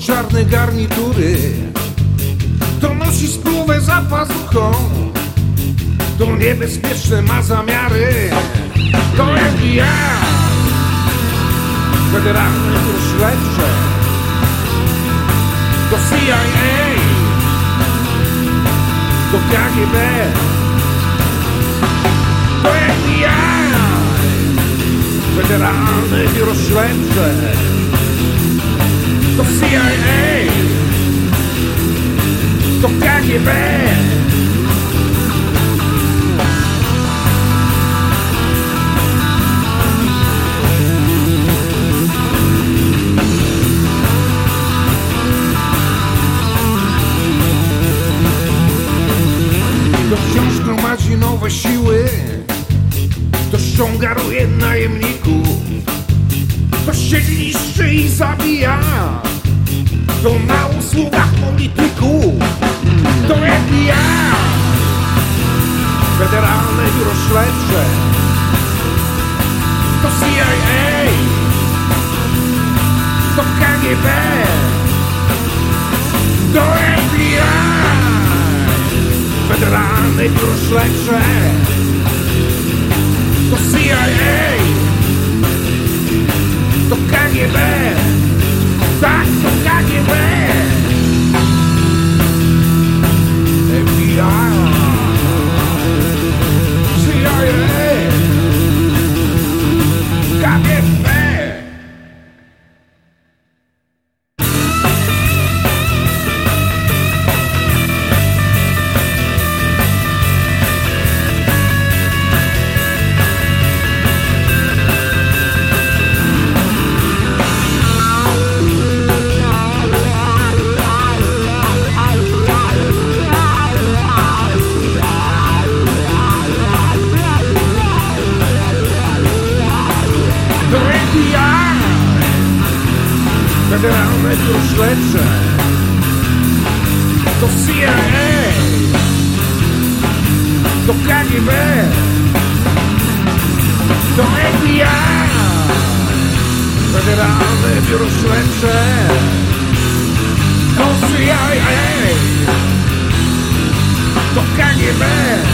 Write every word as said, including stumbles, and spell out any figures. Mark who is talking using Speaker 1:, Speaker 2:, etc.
Speaker 1: czarne garnitury, to nosi spluwę za pazuchą, to niebezpieczne ma zamiary. To F B I, Federalne Biuro Śledcze, to C I A, to K G B, to F B I, Federalne Biuro Śledcze, to C I A, to K G B. To wciąż gromadzi nowe siły, to ściąga ruje najemników, to siedzi, niszczy i zabija, to na usługach polityków. To F B I, Federalne Biuro Śledcze, to C I A, to K G B, to F B I, Federalne Biuro Śledcze, to C I A, to K G B, tak, to K G B, F B I, C I A, K G B. Federalne Biuro Śledcze, to C I A, to K G B, to F B I, Federalne Biuro Śledcze, to C I A, to K G B.